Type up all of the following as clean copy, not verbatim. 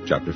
Chapter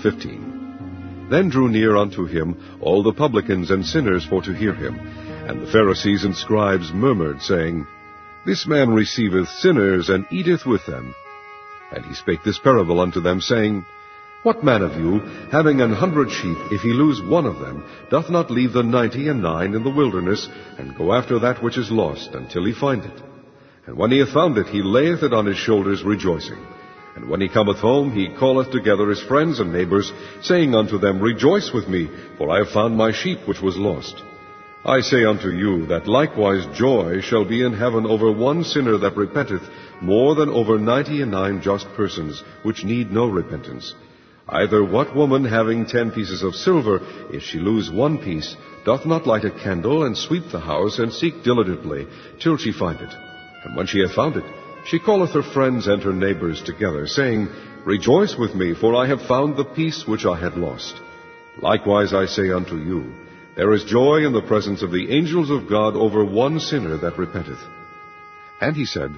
15. Then drew near unto him all the publicans and sinners for to hear him. And the Pharisees and scribes murmured, saying, This man receiveth sinners, and eateth with them. And he spake this parable unto them, saying, What man of you, having 100 sheep, if he lose one of them, doth not leave the 99 in the wilderness, and go after that which is lost, until he find it? And when he hath found it, he layeth it on his shoulders, rejoicing. And when he cometh home, he calleth together his friends and neighbors, saying unto them, Rejoice with me, for I have found my sheep which was lost. I say unto you, that likewise joy shall be in heaven over one sinner that repenteth, more than over 99 just persons, which need no repentance. Either what woman having 10 pieces of silver, if she lose one piece, doth not light a candle, and sweep the house, and seek diligently, till she find it? And when she hath found it, she calleth her friends and her neighbors together, saying, Rejoice with me, for I have found the piece which I had lost. Likewise I say unto you, there is joy in the presence of the angels of God over one sinner that repenteth. And he said,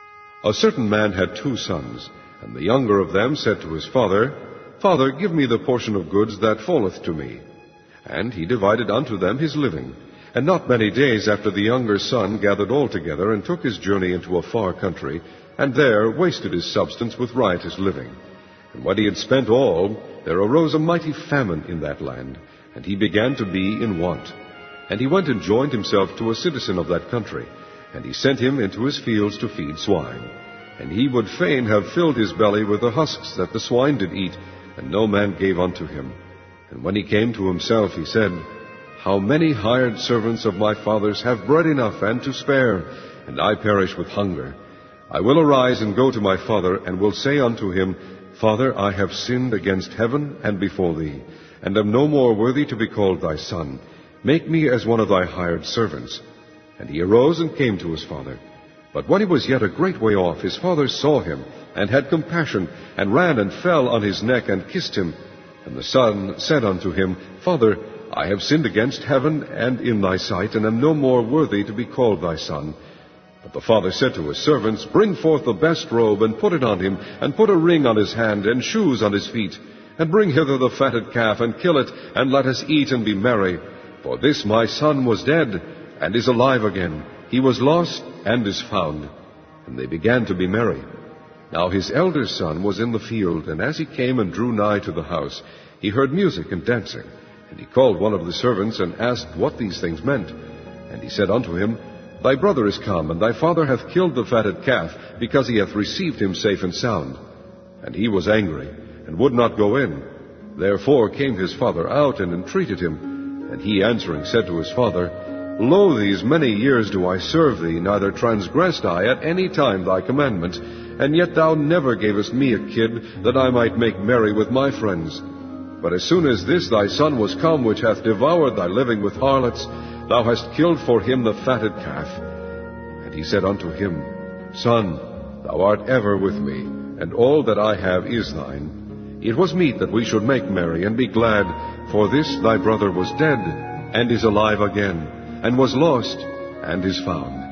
A certain man had 2 sons, and the younger of them said to his father, Father, give me the portion of goods that falleth to me. And he divided unto them his living. And not many days after the younger son gathered all together, and took his journey into a far country, and there wasted his substance with riotous living. And when he had spent all, there arose a mighty famine in that land, and he began to be in want. And he went and joined himself to a citizen of that country, and he sent him into his fields to feed swine. And he would fain have filled his belly with the husks that the swine did eat, and no man gave unto him. And when he came to himself, he said, How many hired servants of my father's have bread enough and to spare, and I perish with hunger? I will arise and go to my father, and will say unto him, Father, I have sinned against heaven and before thee, and am no more worthy to be called thy son. Make me as one of thy hired servants. And he arose and came to his father. But when he was yet a great way off, his father saw him, and had compassion, and ran and fell on his neck, and kissed him. And the son said unto him, Father, I have sinned against heaven and in thy sight, and am no more worthy to be called thy son. But the father said to his servants, Bring forth the best robe, and put it on him, and put a ring on his hand, and shoes on his feet. And bring hither the fatted calf, and kill it, and let us eat and be merry. For this my son was dead, and is alive again. He was lost, and is found. And they began to be merry. Now his elder son was in the field, and as he came and drew nigh to the house, he heard music and dancing. And he called one of the servants, and asked what these things meant. And he said unto him, Thy brother is come, and thy father hath killed the fatted calf, because he hath received him safe and sound. And he was angry, and would not go in. Therefore came his father out, and entreated him. And he answering said to his father, Lo, these many years do I serve thee, neither transgressed I at any time thy commandment, and yet thou never gavest me a kid, that I might make merry with my friends. But as soon as this thy son was come, which hath devoured thy living with harlots, thou hast killed for him the fatted calf. And he said unto him, Son, thou art ever with me, and all that I have is thine. It was meet that we should make merry and be glad, for this thy brother was dead, and is alive again, and was lost, and is found.